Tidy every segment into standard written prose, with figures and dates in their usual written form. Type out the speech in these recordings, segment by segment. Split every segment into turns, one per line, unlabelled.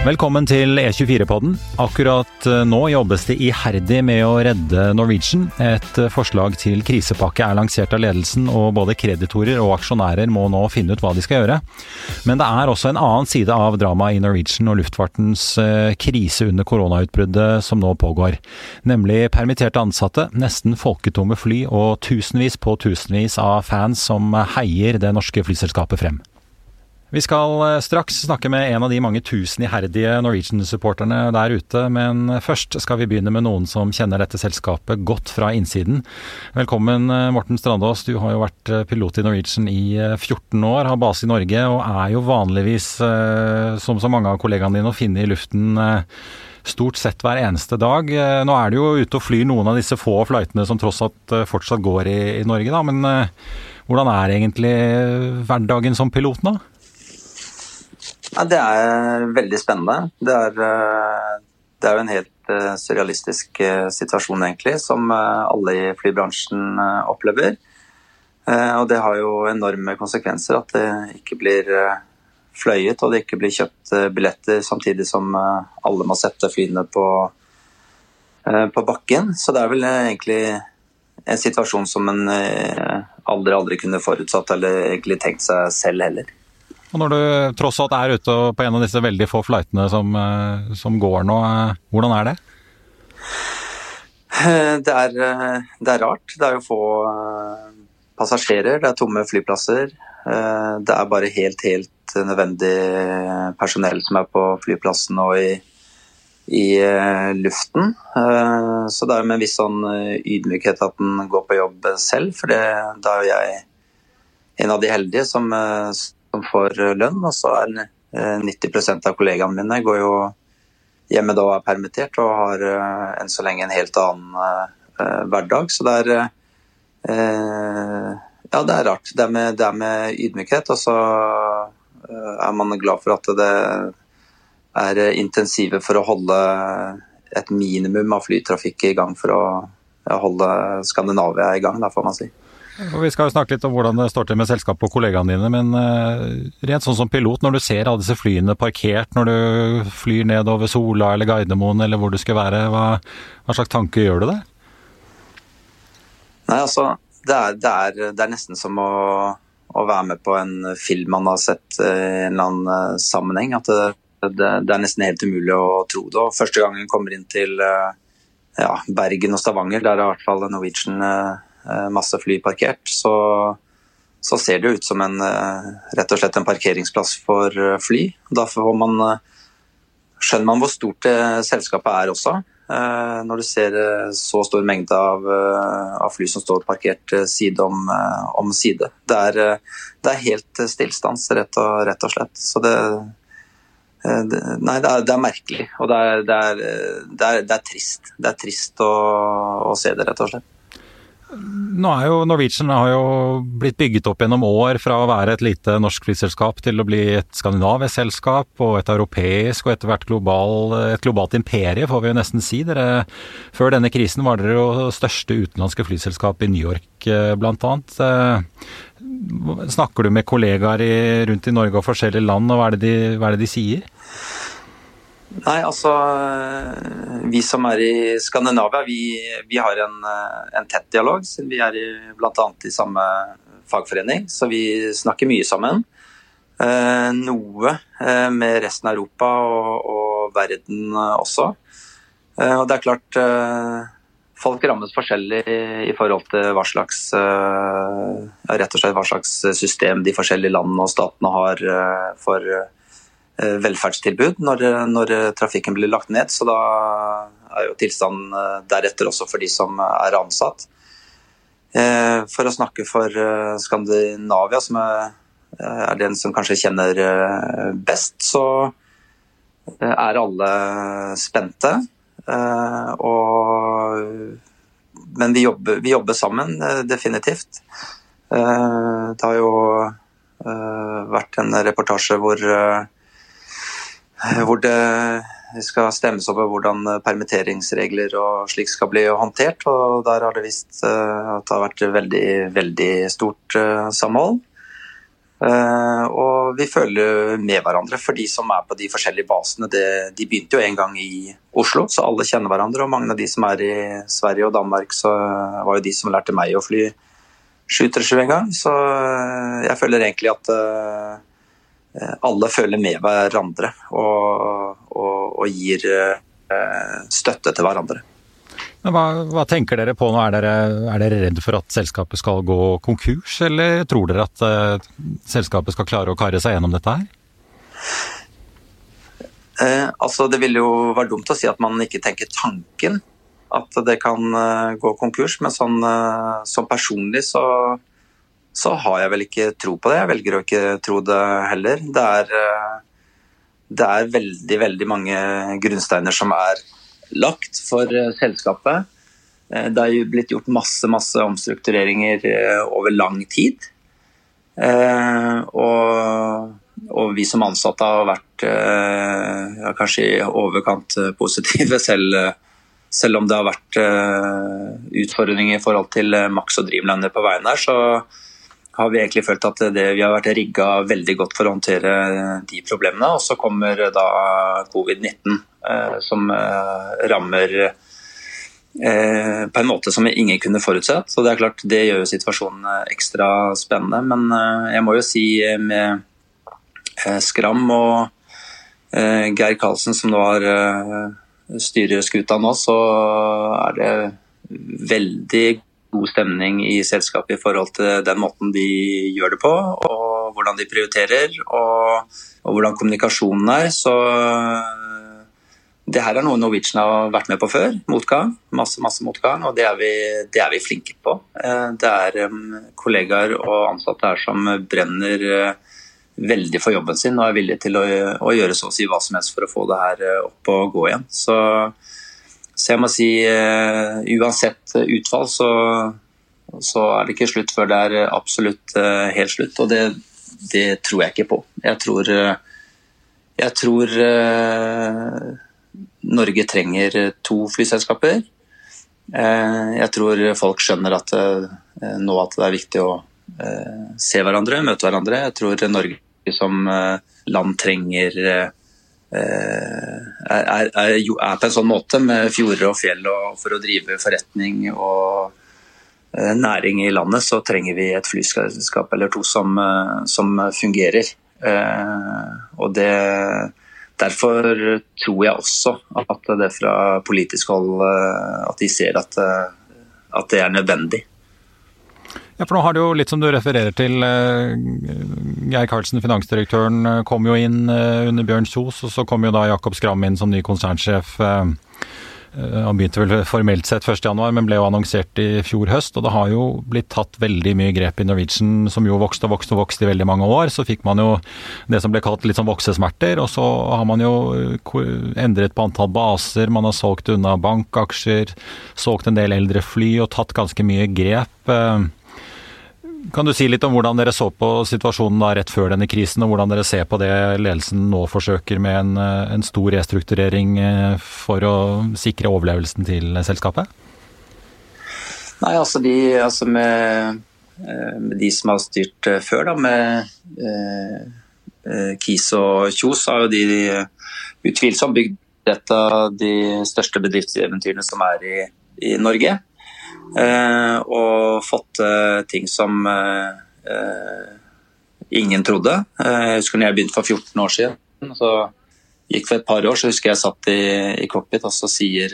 Velkommen til E24-podden. Akkurat nå jobbes det iherdig med å redde Norwegian. Et forslag til krisepakke er lansert av ledelsen, og både kreditorer og aksjonærer må nå finne ut hva de skal gjøre. Men det er også en annen side av dramaet i Norwegian og luftfartens krise under koronautbruddet som nå pågår. Nemlig permitterte ansatte, nesten folketomme fly og tusenvis på tusenvis av fans som heier det norske flyselskapet frem. Vi skal straks snakke med en av de mange tusen iherdige Norwegian-supporterne der ute, men først skal vi begynne med noen som kjenner dette selskapet godt fra innsiden. Velkommen Morten Strandås, du har jo vært pilot i Norwegian i 14 år, har base i Norge og er jo vanligvis, som så mange av kollegaene dine, å finne i luften stort sett hver eneste dag. Nå er du jo ute og flyr noen av disse få flightene som tross alt fortsatt går i Norge, da, men hvordan er egentlig hverdagen som pilot nå?
Ja, det er veldig spennende. Det er jo en helt surrealistisk situasjon egentlig, som alle i flybransjen opplever. Og det har jo enorme konsekvenser at det ikke blir fløyet og det ikke blir kjøpt billetter, samtidig som alle må sette flyene på bakken. Så det er vel egentlig en situasjon som en aldri kunne forutsatt eller egentlig tenkt seg selv heller.
Og når du tross alt er ute på en av disse veldig få flightene som går nå, hvordan er det?
Det er rart. Det er jo få passasjerer, det er tomme flyplasser. Det er bare helt nødvendig personell som er på flyplassen og i luften. Så det er med en viss sånn ydmykhet at den går på jobb selv, for da er jeg en av de heldige som får lønn, og så er 90% av kollegaene mine går jo hjemme da og er permittert og har enn så lenge en helt annen hverdag, så det er rart. Det er med ydmykhet, og så er man glad for at det er intensive for å holde et minimum av flytrafikk i gang for å holde Skandinavia i gang, da får man si.
Og vi skal jo snakke litt om hvordan det står til med selskapet og kollegaene dine, men rent sånn som pilot, når du ser alle disse flyene parkert, når du flyr ned over Sola eller Gardermoen eller hvor du skal være, hva slags tanke gjør du det?
Nei, altså, det er nesten som å være med på en film man har sett i en eller annen sammenheng, at det er nesten helt umulig å tro det. Og første gangen jeg kommer inn til Bergen og Stavanger, der er i hvert fall Norwegian masse fly parkert, så ser det ut som rett og slett en parkeringsplass for fly. Da skjønner man hvor stort det selskapet er også, når du ser så stor mengde av fly som står parkert side om side. Det er helt stillstands, rett og slett. Så det er merkelig, og det er trist. Det er trist å se det, rett og slett.
Nå er jo Norwegian har jo blitt bygget opp gjennom år fra å være et lite norsk flyselskap til å bli et skandinavisk selskap og et europeisk og etter hvert et globalt imperie, får vi jo nesten si. Før denne krisen var dere jo største utenlandske flyselskap i New York blant annet. Snakker du med kollegaer rundt i Norge og forskjellige land, og hva er det de sier?
Nei, altså, vi som er i Skandinavia, vi har en tett dialog, siden vi er blant annet i samme fagforening, så vi snakker mye sammen. Noe med resten av Europa og verden også. Og det er klart, folk rammes forskjellig i forhold til rett og slett hva slags system de forskjellige landene og statene har for velferdstilbud når trafikken blir lagt ned, så da er jo tilstanden deretter også for de som er ansatt. For å snakke for Skandinavia, som er den som kanskje kjenner best, så er alle spente, men vi jobber sammen definitivt. Det har jo vært en reportasje hvor det skal stemmes over hvordan permitteringsregler og slik skal bli håndtert, og der har det vist at det har vært veldig, veldig stort samhold. Og vi føler med hverandre, for de som på de forskjellige basene, de begynte jo en gang i Oslo, så alle kjenner hverandre, og mange av de som i Sverige og Danmark, så var jo de som lærte meg å fly 737 en gang, så jeg føler egentlig at alle føler med hverandre og gir støtte til hverandre.
Men hva tenker dere på nå? Er dere redd for at selskapet skal gå konkurs, eller tror dere at selskapet skal klare å karre seg gjennom dette her?
Altså, det vil jo være dumt å si at man ikke tenker tanken at det kan gå konkurs, men sånn personlig så har jeg vel ikke tro på det. Jeg velger å ikke tro det heller. Det er veldig, veldig mange grunnsteiner som lagt for selskapet. Det har jo blitt gjort masse omstruktureringer over lang tid. Og vi som ansatte har vært kanskje i overkant positive, selv om det har vært utfordringer i forhold til Max og Dreamliner på veien her, så har vi egentlig følt at vi har vært rigget veldig godt for å håndtere de problemene. Og så kommer da covid-19 som rammer på en måte som ingen kunne forutsett. Så det er klart, det gjør jo situasjonen ekstra spennende. Men jeg må jo si med Skram og Geir Karlsen som nå har styreskuta nå, så det veldig god stemning i selskapet i forhold til den måten de gjør det på, og hvordan de prioriterer, og hvordan kommunikasjonen så det her noe Norwegian har vært med på før, motgang, masse motgang, og det er vi flinke på. Det kollegaer og ansatte her som brenner veldig for jobben sin, og villige til å gjøre så å si hva som helst for å få det her opp og gå igjen. Så jeg må si, uansett utfall, så det ikke slutt før det absolutt helt slutt, og det tror jeg ikke på. Jeg tror Norge trenger 2 flyselskaper. Jeg tror folk skjønner at nå at det viktig å se hverandre, møte hverandre. Jeg tror Norge som land trenger på en sånn måte med fjorder og fjell, og for å drive forretning og næring i landet, så trenger vi et flyselskap eller 2 som fungerer. Og derfor tror jeg også at det fra politisk hold at de ser at det nødvendig.
Ja, for nå har det jo litt som du refererer til, Geir Karlsen, finansdirektøren, kom jo inn under Bjørn Kjos, og så kom jo da Jakob Skram inn som ny konsernsjef. Han begynte vel formelt sett 1. januar, men ble jo annonsert i fjor høst, og det har jo blitt tatt veldig mye grep i Norwegian, som jo vokste i veldig mange år. Så fikk man jo det som ble kalt litt sånn voksesmerter, og så har man jo endret på antall baser, man har solgt unna bankaksjer, solgt en del eldre fly og tatt ganske mye grep. Kan du si litt om hvordan dere så på situasjonen da rett før denne krisen, og hvordan dere ser på det ledelsen nå forsøker med en stor restrukturering for å sikre overlevelsen til selskapet?
Nei, med de som har styrt før, da, med Kis og Kjos, har jo de utvilsomt bygd et av de største bedriftseventyrene som i Norge. Og fått ting som ingen trodde. Jeg husker når jeg begynte for 14 år siden, så gikk for et par år, så husker jeg satt i cockpit, og så sier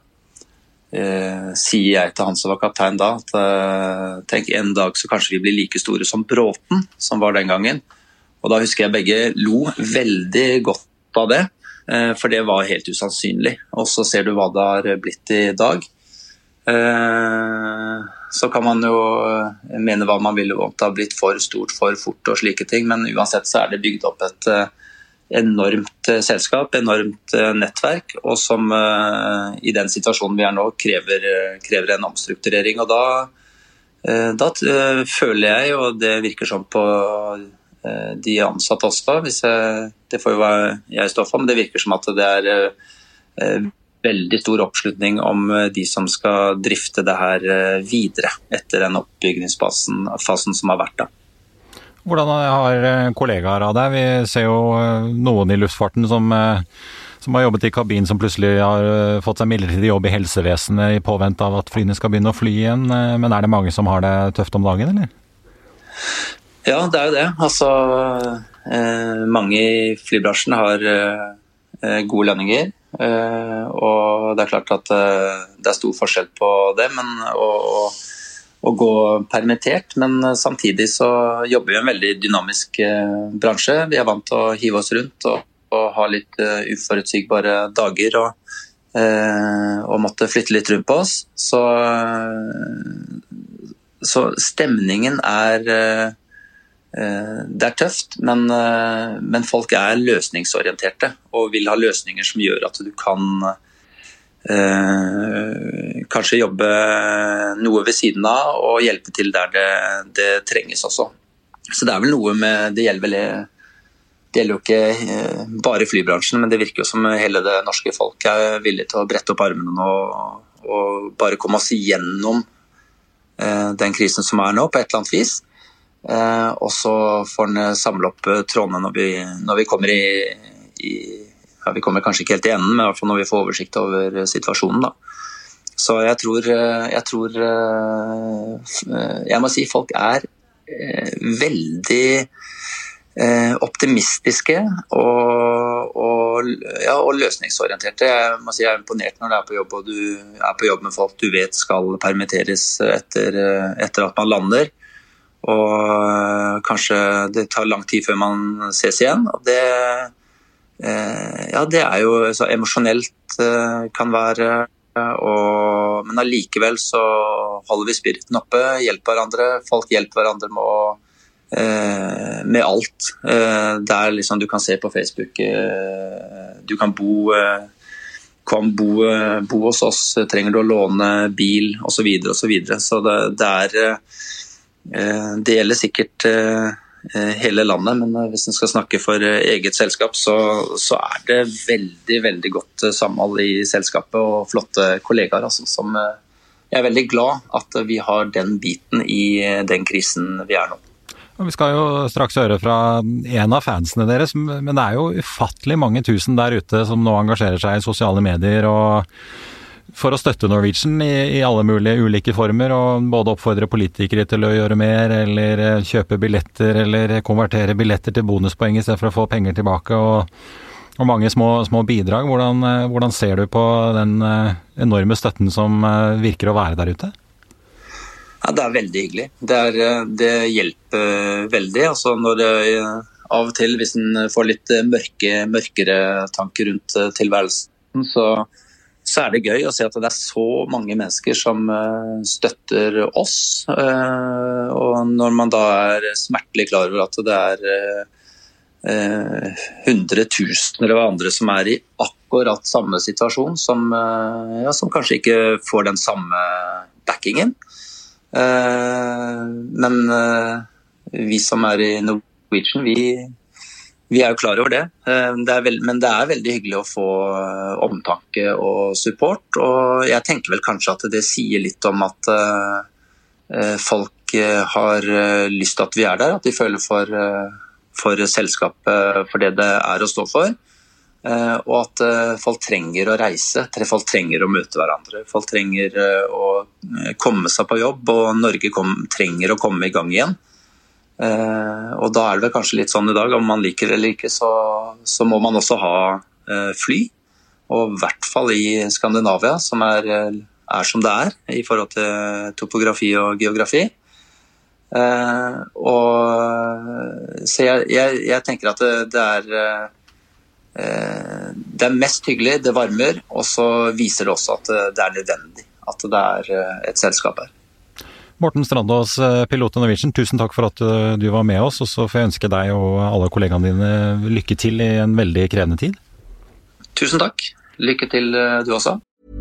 jeg til han som var kaptein da, at tenk, en dag så kanskje vi blir like store som Bråten, som var den gangen. Og da husker jeg begge lo veldig godt av det, for det var helt usannsynlig. Og så ser du hva det har blitt i dag. Så kan man jo mene hva man vil om det har blitt for stort, for fort og slike ting, men uansett så det bygd opp et enormt selskap, enormt nettverk, og som i den situasjonen vi nå krever en omstrukturering. Og da føler jeg, og det virker sånn på de ansatte også, det får jo være jeg står for, men det virker som at det veldig stor oppslutning om de som skal drifte det her videre etter den oppbyggingsfasen som har vært da.
Hvordan har kollegaer av deg? Vi ser jo noen I luftfarten som har jobbet I kabin, som plutselig har fått seg midlertidig jobb I helsevesenet I påvent av at flyene skal begynne å fly igjen. Men det mange som har det tøft om dagen, eller?
Ja, det jo det. Altså, mange I flybransjen har gode lønninger. Og det klart at det stor forskjell på det, men å gå permittert, men samtidig så jobber vi I en veldig dynamisk bransje. Vi vant til å hive oss rundt og ha litt uforutsigbare dager og måtte flytte litt rundt på oss. Så stemningen det tøft, men folk løsningsorienterte og vil ha løsninger som gjør at du kan kanskje jobbe noe ved siden av og hjelpe til der det trenges også. Så det vel noe med, det gjelder jo ikke bare flybransjen, men det virker jo som hele det norske folk villig til å brette opp armene og bare komme oss igjennom den krisen som nå på et eller annet vis. Og så får den samle opp trådene når vi kommer vi kommer kanskje ikke helt I enden, men I hvert fall når vi får oversikt over situasjonen da. Så jeg tror jeg må si folk veldig optimistiske og løsningsorienterte. Jeg må si jeg imponert når du på jobb, og du på jobb med folk du vet skal permitteres etter at man lander. Og kanskje det tar lang tid før man ses igjen, og det jo så emosjonelt kan være, men allikevel så holder vi spiriten oppe, hjelper hverandre, folk hjelper hverandre med alt. Det liksom du kan se på Facebook, du kan bo hos oss, trenger du å låne bil, og så videre og så videre. Så det gjelder sikkert hele landet, men hvis en skal snakke for eget selskap, så det veldig, veldig godt samhold I selskapet og flotte kollegaer, altså, som jeg veldig glad at vi har den biten I den krisen vi nå.
Vi skal jo straks høre fra en av fansene deres, men det jo ufattelig mange tusen der ute som nå engasjerer seg I sosiale medier og for å støtte Norwegian I alle mulige ulike former, og både oppfordre politikere til å gjøre mer, eller kjøpe billetter, eller konvertere billetter til bonuspoeng I stedet for å få penger tilbake, og mange små bidrag. Hvordan ser du på den enorme støtten som virker å være der ute?
Ja, det veldig hyggelig. Det hjelper veldig. Altså når av og til, hvis en får litt mørkere tanker rundt tilværelsen, så det gøy å se at det så mange mennesker som støtter oss, og når man da smertelig klar over at det hundretusener av andre som I akkurat samme situasjon, som kanskje ikke får den samme backingen. Men vi som I Norwegian, vi jo klar over det. Men det veldig hyggelig å få omtanke og support, og jeg tenker vel kanskje at det sier litt om at folk har lyst til at vi der, at de føler for selskapet for det å stå for, og at folk trenger å reise, folk trenger å møte hverandre, folk trenger å komme seg på jobb, og Norge trenger å komme I gang igjen. Og da det vel kanskje litt sånn I dag, om man liker det eller ikke, så må man også ha fly, og I hvert fall I Skandinavia, som som det I forhold til topografi og geografi. Så jeg tenker at det mest hyggelig, det varmer, og så viser det også at det nødvendig, at det et selskap her.
Morten Strandås, pilot I Norwegian, tusen takk for at du var med oss, og så får jeg ønske deg og alle kollegaene dine lykke til I en veldig krevende tid.
Tusen takk. Lykke til du også.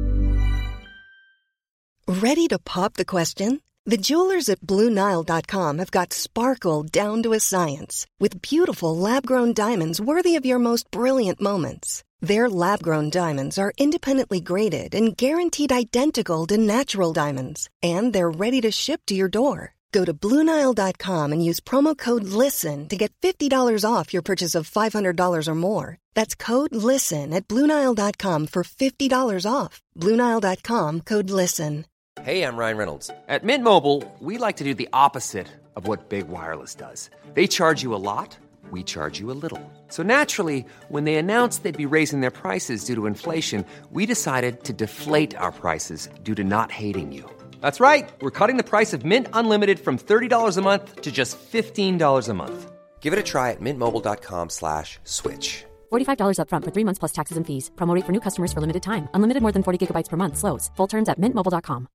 Ready to pop the question? The jewelers at BlueNile.com have got sparkle down to a science with beautiful lab-grown diamonds worthy of your most brilliant moments. Their lab-grown diamonds are independently graded and guaranteed identical to natural diamonds, and they're ready to ship to your door. Go to BlueNile.com and use promo code LISTEN to get $50 off your purchase of $500 or more. That's code LISTEN at BlueNile.com for $50 off. BlueNile.com, code LISTEN.
Hey, I'm Ryan Reynolds. At Mint Mobile, we like to do the opposite of what Big Wireless does. They charge you a lot, we charge you a little. So naturally, when they announced they'd be raising their prices due to inflation, we decided to deflate our prices due to not hating you. That's right. We're cutting the price of Mint Unlimited from $30 a month to just $15 a month. Give it a try at mintmobile.com/switch.
$45 up front for 3 months plus taxes and fees. Promo rate for new customers for limited time. Unlimited more than 40 gigabytes per month. Slows full terms at mintmobile.com.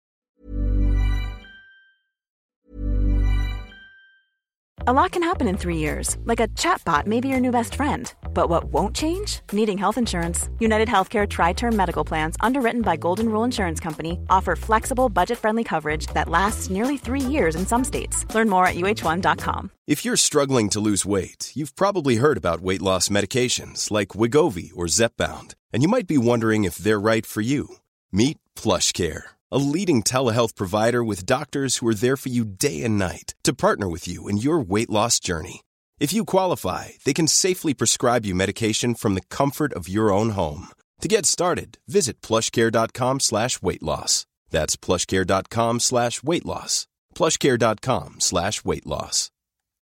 A lot can happen in 3 years, like a chatbot may be your new best friend. But what won't change? Needing health insurance. United Healthcare Tri-Term Medical Plans, underwritten by Golden Rule Insurance Company, offer flexible, budget-friendly coverage that lasts nearly 3 years in some states. Learn more at uh1.com.
If you're struggling to lose weight, you've probably heard about weight loss medications like Wegovy or Zepbound, and you might be wondering if they're right for you. Meet PlushCare, a leading telehealth provider with doctors who are there for you day and night to partner with you in your weight loss journey. If you qualify, they can safely prescribe you medication from the comfort of your own home. To get started, visit plushcare.com/weightloss. That's plushcare.com/weightloss. plushcare.com/weightloss.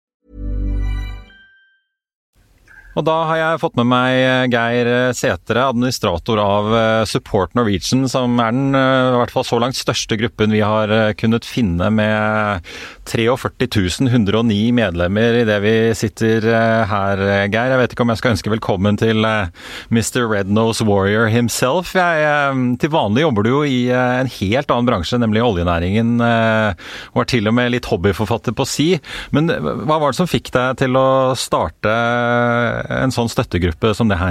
Og da har jeg fått med meg Geir Sætre, administrator av Support Norwegian, som den, i hvert fall så langt, største gruppen vi har kunnet finne, med 43 109 medlemmer i det vi sitter her, Geir. Jeg vet ikke om jeg skal ønske velkommen til Mr. Red-Nose Warrior himself. Til vanlig jobber du jo i en helt annen bransje, nemlig oljenæringen, og er til og med litt hobbyforfatter på si. Men hva var det som fikk deg til å starte en sånn støttegruppe som det her?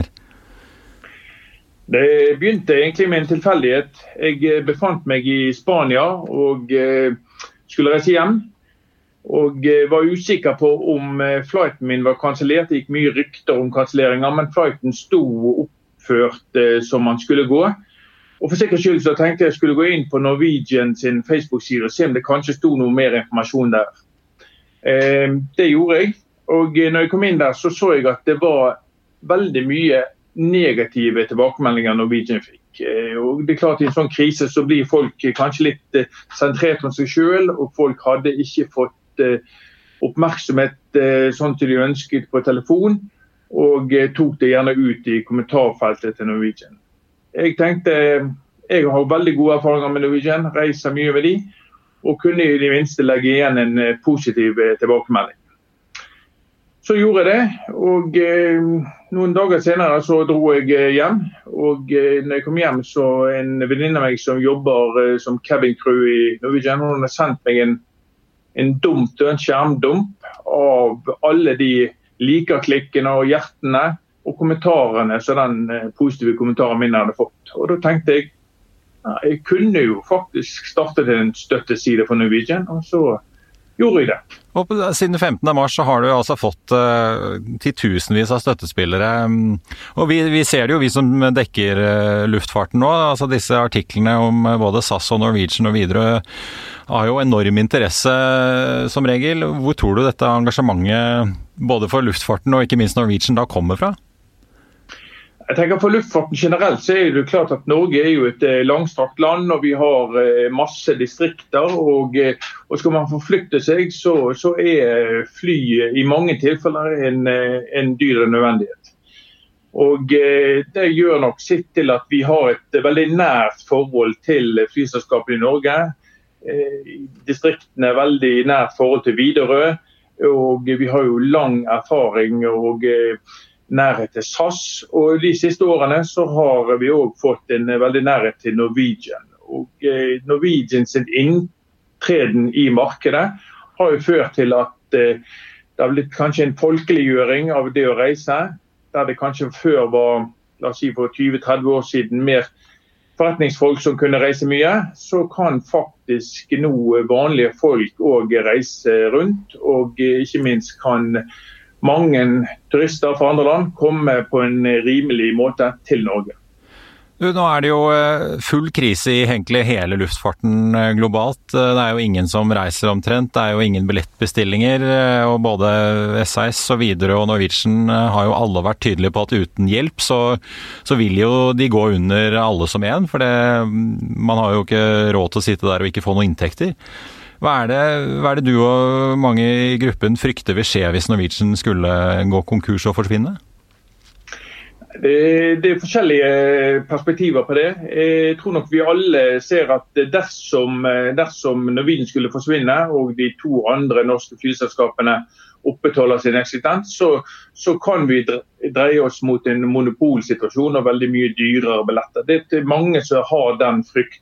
Det begynte egentlig med en tilfeldighet. Jeg befant meg i Spania og skulle reise hjem. Og var usikker på om flighten min var kansellert. Det gikk mye rykter om kanselleringer, men flighten sto oppført som man skulle gå. Og for sikkerhets skyld så tenkte jeg skulle gå inn på Norwegian sin Facebook-side og se om det kanskje sto noe mer informasjon der. Det gjorde jeg. Og når jeg kom inn der, så jeg at det var veldig mye negative tilbakemeldinger Norwegian fikk. Og det er klart, i en sånn krise så blir folk kanskje litt sentrert om seg selv, og folk hadde ikke fått oppmerksomhet sånn til de ønsket på telefon, og tok det gjerne ut i kommentarfeltet til Norwegian. Jeg tenkte, jeg har veldig gode erfaringer med Norwegian, reiser mye med de, og kunne i det minste legge igjen en positiv tilbakemelding. Så gjorde jeg det, og noen dager senere så dro jeg hjem, og når jeg kom hjem så en venninne av meg som jobber som cabin crew i Norwegian, hun har sendt meg en dump, en skjermdump av alle de likerklikkene og hjertene og kommentarene som den positive kommentaren min hadde fått. Og da tenkte jeg, jeg kunne jo faktisk startet en støtteside for Norwegian, og så gjorde jeg det.
Og siden 15. mars så har du altså fått titusenvis av støttespillere, og vi ser det jo, vi som dekker luftfarten nå, altså disse artiklene om både SAS og Norwegian og videre har jo enorm interesse som regel. Hvor tror du dette engasjementet både for luftfarten og ikke minst Norwegian da kommer fra?
Jeg tenker For luftfarten generelt så det klart at Norge jo et langstrakt land, og vi har masse distrikter, og skal man forflytte seg, så fly i mange tilfeller en dyr nødvendighet. Og det gjør nok sitt til at vi har et veldig nært forhold til flyselskapet i Norge. Distriktene veldig nært forhold til Widerøe, og vi har jo lang erfaring og nærhet til SAS, og de siste årene så har vi også fått en veldig nærhet til Norwegian. Og Norwegian sin inntreden i markedet har jo ført til at det har blitt kanskje en folkeliggjøring av det å reise, der det kanskje før var, la oss si for 20-30 år siden, mer forretningsfolk som kunne reise mye, så kan faktisk nå vanlige folk også reise rundt, og ikke minst kan mange turister fra andre land kommer på en rimelig måte til Norge.
Nå det jo full krise I egentlig hele luftfarten globalt. Det jo ingen som reiser omtrent, det jo ingen billettbestillinger, og både SAS og Widerøe og Norwegian har jo alle vært tydelige på at uten hjelp så vil jo de gå under alle som en, for man har jo ikke råd til å sitte der og ikke få noen inntekter. Hva det du og mange I gruppen frykter vil skje hvis Norwegian skulle gå konkurs og forsvinne?
Det forskjellige perspektiver på det. Jeg tror nok vi alle ser at dersom Norwegian skulle forsvinne, og de to andre norske flyselskapene opprettholder sin eksistens, så kan vi dreie oss mot en monopolsituasjon og veldig mye dyrere billetter. Det mange som har den frykten.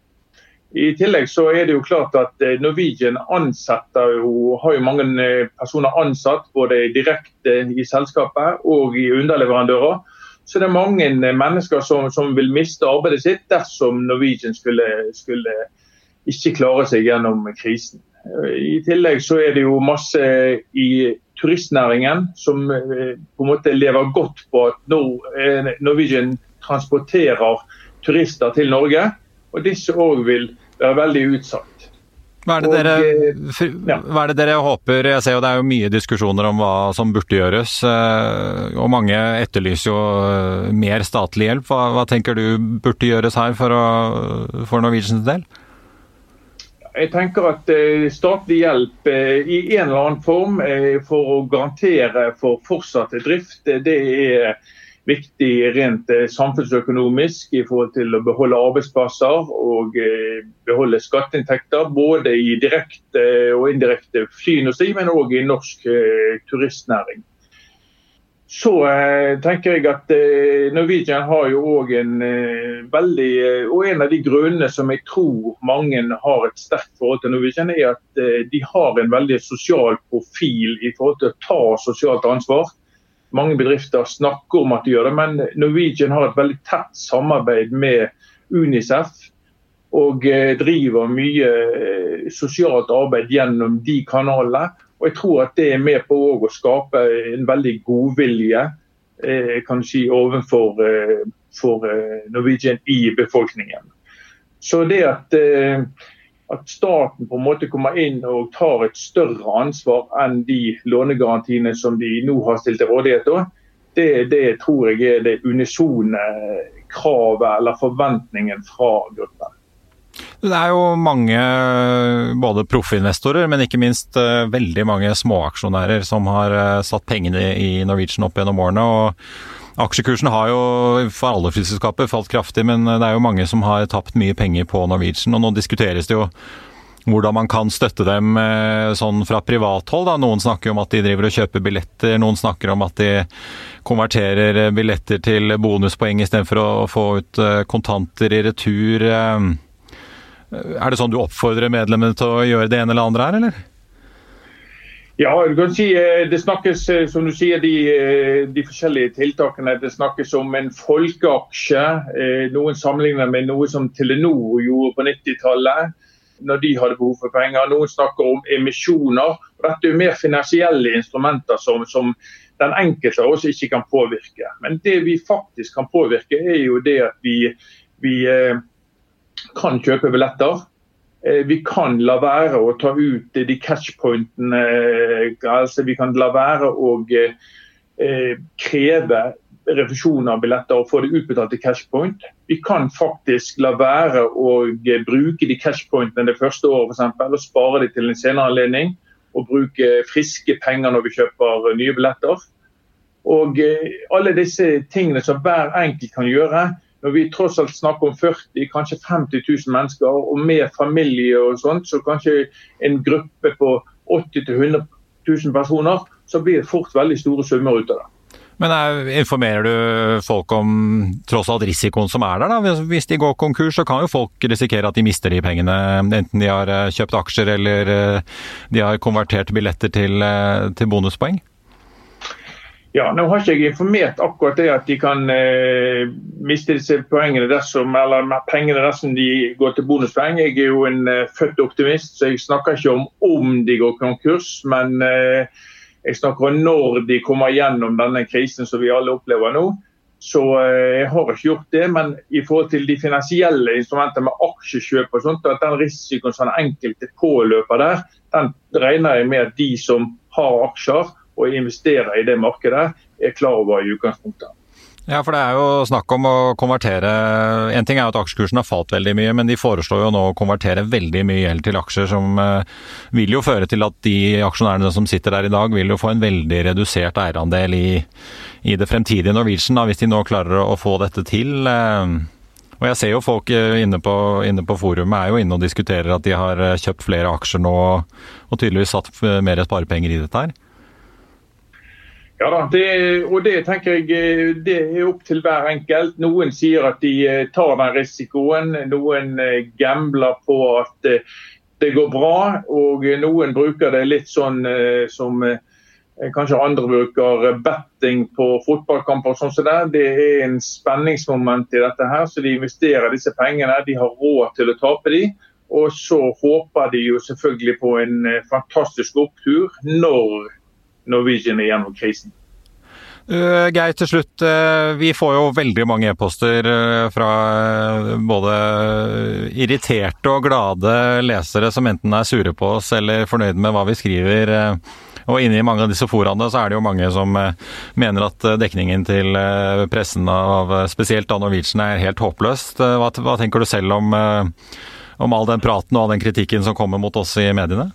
I tillegg så det jo klart at Norwegian har jo mange personer ansatt, både direkte I selskapet og I underleverandører. Så det mange mennesker som vil miste arbeidet sitt dersom Norwegian skulle ikke klare seg gjennom krisen. I tillegg så det jo masse I turistnæringen som på en måte lever godt på at Norwegian transporterer turister til Norge, og disse også vil være veldig utsatt.
Hva det dere håper? Jeg ser jo det jo mye diskusjoner om hva som burde gjøres, og mange etterlyser jo mer statlig hjelp. Hva tenker du burde gjøres her for Norwegians del?
Jeg tenker at statlig hjelp I en eller annen form for å garantere for fortsatt drift, det viktig rent samfunnsøkonomisk I forhold til å beholde arbeidsplasser og beholde skatteinntekter, både I direkte og indirekte flyindustri, men også I norsk turistnæring. Så tenker jeg at Norwegian har jo også og en av de grunnene som jeg tror mange har et sterkt forhold til Norwegian, at de har en veldig sosial profil I forhold til å ta sosialt ansvar. Mange bedrifter snakker om at de gjør det, men Norwegian har et veldig tett samarbeid med UNICEF og driver mye sosialt arbeid gjennom de kanalene. Og jeg tror at det med på å skape en veldig godvilje kan du si, overfor Norwegian I befolkningen. Så det at staten på en måte kommer inn og tar et større ansvar enn de lånegarantiene som de nå har stilt til rådighet, det tror jeg det unisone kravet eller forventningen fra gruppen.
Det jo mange både proffinvestorer, men ikke minst veldig mange småaksjonærer som har satt pengene I Norwegian opp gjennom årene, og aksjekursen har jo for alle flyselskaper falt kraftig, men det jo mange som har tapt mye penger på Norwegian, og nå diskuteres det jo hvordan man kan støtte dem sånn fra privathold. Noen snakker om at de driver og kjøper billetter, noen snakker om at de konverterer billetter til bonuspoeng I stedet for å få ut kontanter I retur. Det sånn du oppfordrer medlemmene til å gjøre det ene eller andre her, eller?
Ja, du kan si, det snakkes, som du sier, de forskjellige tiltakene, det snakkes om en folkeaksje, noen sammenligner med noe som Telenor gjorde på 90-tallet, når de hadde behov for penger. Noen snakker om emisjoner, og dette jo mer finansielle instrumenter som den enkelte også ikke kan påvirke. Men det vi faktisk kan påvirke jo det at vi kan kjøpe billetter. Vi kan la være å ta ut de catchpointene, altså vi kan la være å kreve refusjon av billetter og få det utbetalt til cashpoint. Vi kan faktisk la være å bruke de cashpointene det første året for eksempel, og spare de til en senere anledning, og bruke friske penger når vi kjøper nye billetter. Og alle disse tingene som hver enkelt kan gjøre, når vi tross alt snakker om 40, kanskje 50 000 mennesker, og med familie og sånt, så kanskje en gruppe på 80 til 100 000 personer, så blir det fort veldig store summer ut av det.
Men informerer du folk om tross alt risikoen som der da? Hvis de går konkurs, så kan jo folk risikere at de mister de pengene, enten de har kjøpt aksjer eller de har konvertert billetter til bonuspoeng?
Ja, nå har ikke jeg informert akkurat det at de kan miste disse poengene eller pengene dersom de går til bonuspoeng. Jeg jo en født optimist, så jeg snakker ikke om de går konkurs, men jeg snakker om når de kommer gjennom denne krisen som vi alle opplever nå, Så jeg har ikke gjort det, men I forhold til de finansielle instrumenter med aksjekjøp og sånt, at den risikoen som den enkelte påløper der, den regner jeg med at de som har aksjer og investerer I det markedet, klar over I utgangspunktet.
Ja, for det jo snakk om å konvertere. En ting jo at aksjekursen har falt veldig mye, men de foreslår jo nå å konvertere veldig mye gjeld til aksjer, som vil jo føre til at de aksjonærene som sitter der I dag, vil jo få en veldig redusert eierandel I det fremtidige Norwegian, da, hvis de nå klarer å få dette til. Og jeg ser jo folk inne på forumet jo inne og diskuterer at de har kjøpt flere aksjer nå, og tydeligvis satt mer sparepenger I dette her.
Ja da, og det tenker jeg det opp til hver enkelt. Noen sier at de tar den risikoen, noen gambler på at det går bra, og noen bruker det litt sånn som kanskje andre bruker betting på fotballkamper og sånn som det. Det en spenningsmoment I dette her, så de investerer disse pengene, de har råd til å tape de, og så håper de jo selvfølgelig på en fantastisk opptur når Norwegian gjennom krisen.
Geir, til slutt, vi får jo veldig mange e-poster fra både irriterte og glade lesere som enten sure på oss eller fornøyd med hva vi skriver, og inne I mange av disse foraene så det jo mange som mener at dekningen til pressen av spesielt av Norwegian helt håpløst. Hva tenker du selv om all den praten og all den kritikken som kommer mot oss I mediene?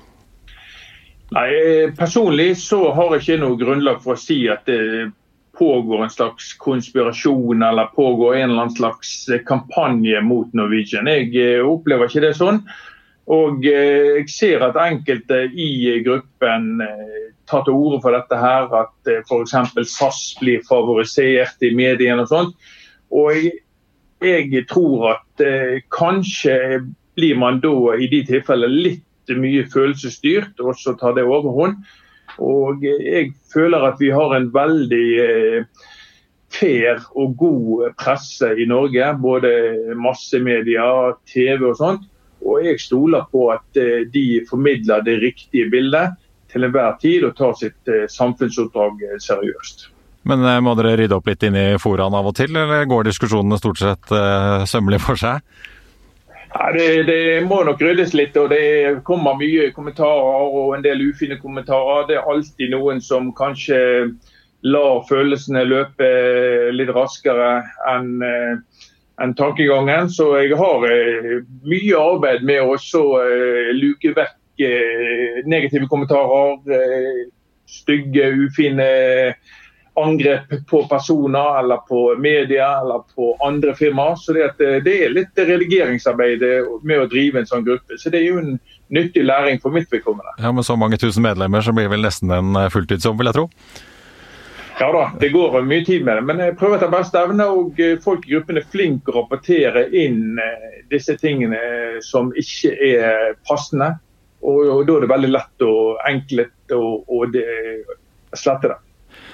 Nei, personlig så har jeg ikke noe grunnlag for å si at det pågår en slags konspirasjon eller pågår en eller annen slags kampanje mot Norwegian. Jeg opplever ikke det sånn, og jeg ser at enkelte I gruppen tar til orde for dette her, at for eksempel SAS blir favorisert I mediene og sånt, og jeg tror at kanskje blir man da I de tilfellene litt mye følelsesstyrt, og så tar det overhånd. Og jeg føler at vi har en veldig fair og god presse I Norge, både massemedia, TV og sånt, og jeg stoler på at de formidler det riktige bildet til enhver tid og tar sitt samfunnsoppdrag seriøst.
Men må dere rydde opp litt inn I foraene av og til, eller går diskusjonene stort sett sømmelig for seg?
Ja, det må nok ryddes litt, og det kommer mye kommentarer og en del ufine kommentarer. Det alltid noen som kanskje lar følelsene løpe litt raskere enn tankegangen. Så jeg har mye arbeid med å så luke vekk negative kommentarer, stygge, ufine angrep på personer eller på media eller på andre firmaer, så det litt redigeringsarbeid med å drive en sånn gruppe, så det jo en nyttig læring for mitt vedkommende.
Ja, med så mange tusen medlemmer så blir det vel nesten en fulltidsjobb, vil jeg tro.
Ja da, det går mye tid med det, men jeg prøver til beste evne, og folk I gruppen flinke å rapportere inn disse tingene som ikke passende, og da det veldig lett og enkelt å slette det.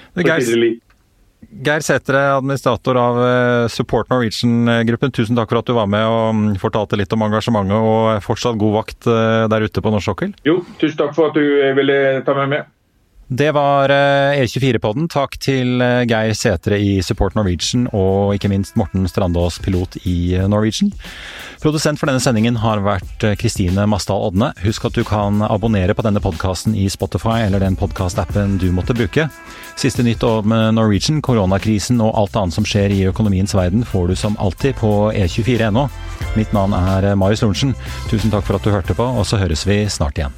Geir Sætre, administrator av Support Norwegian-gruppen. Tusen takk for at du var med og fortalte litt om engasjementet, og fortsatt god vakt der ute på norsk sokkel.
Jo, tusen takk for at du ville ta med meg.
Det var E24-podden. Takk til Geir Sætre I Support Norwegian, og ikke minst Morten Strandås, pilot I Norwegian. Produsent for denne sendingen har vært Kristine Masdal Odne. Husk at du kan abonnere på denne podcasten I Spotify eller den podcast-appen du måtte bruke. Siste nytt om Norwegian, koronakrisen og alt annet som skjer I økonomiens verden får du som alltid på E24.no. Mitt navn Marius Lorentzen. Tusen takk for at du hørte på, og så høres vi snart igjen.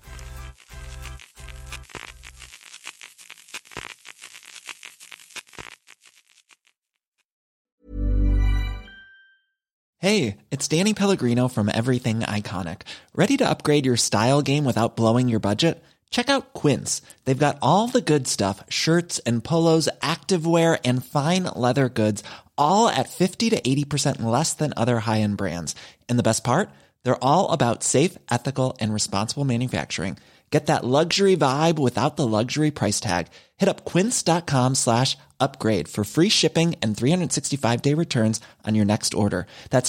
Hey, it's Danny Pellegrino from Everything Iconic. Ready to upgrade your style game without blowing your budget? Check out Quince. They've got all the good stuff, shirts and polos, activewear, and fine leather goods, all at 50 to 80% less than other high-end brands. And the best part? They're all about safe, ethical, and responsible manufacturing. Get that luxury vibe without the luxury price tag. Hit up quince.com/upgrade for free shipping and 365-day returns on your next order. That's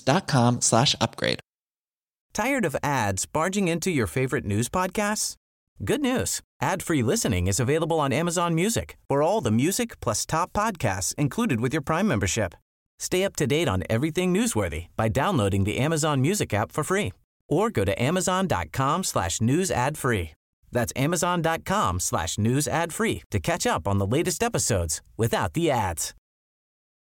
quince.com/upgrade.
Tired of ads barging into your favorite news podcasts? Good news. Ad-free listening is available on Amazon Music for all the music plus top podcasts included with your Prime membership. Stay up to date on everything newsworthy by downloading the Amazon Music app for free or go to amazon.com/news ad free. That's amazon.com/news ad free to catch up on the latest episodes without the ads.